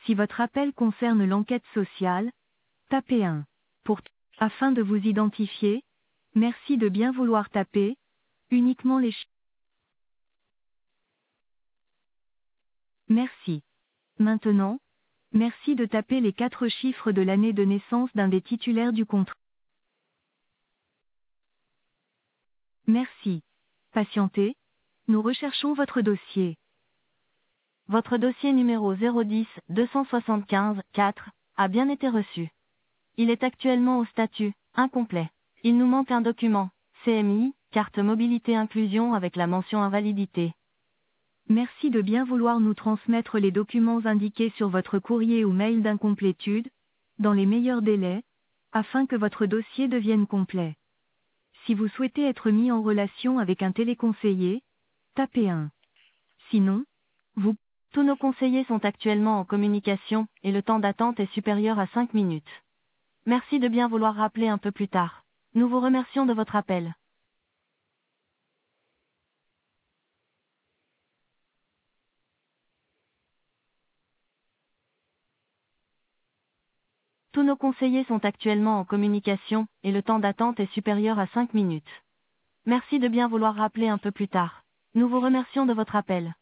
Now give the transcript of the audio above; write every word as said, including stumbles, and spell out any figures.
Si votre appel concerne l'enquête sociale, tapez un. Pour t- afin de vous identifier, merci de bien vouloir taper uniquement les chiffres. Merci. Maintenant, merci de taper les quatre chiffres de l'année de naissance d'un des titulaires du contrat. Merci. Patientez, nous recherchons votre dossier. Votre dossier numéro zéro dix deux cent soixante-quinze quatre a bien été reçu. Il est actuellement au statut incomplet. Il nous manque un document, C M I, carte mobilité inclusion avec la mention invalidité. Merci de bien vouloir nous transmettre les documents indiqués sur votre courrier ou mail d'incomplétude, dans les meilleurs délais, afin que votre dossier devienne complet. Si vous souhaitez être mis en relation avec un téléconseiller, tapez un. Sinon, vous, tous nos conseillers sont actuellement en communication, et le temps d'attente est supérieur à cinq minutes. Merci de bien vouloir rappeler un peu plus tard. Nous vous remercions de votre appel. Tous nos conseillers sont actuellement en communication, et le temps d'attente est supérieur à cinq minutes. Merci de bien vouloir rappeler un peu plus tard. Nous vous remercions de votre appel.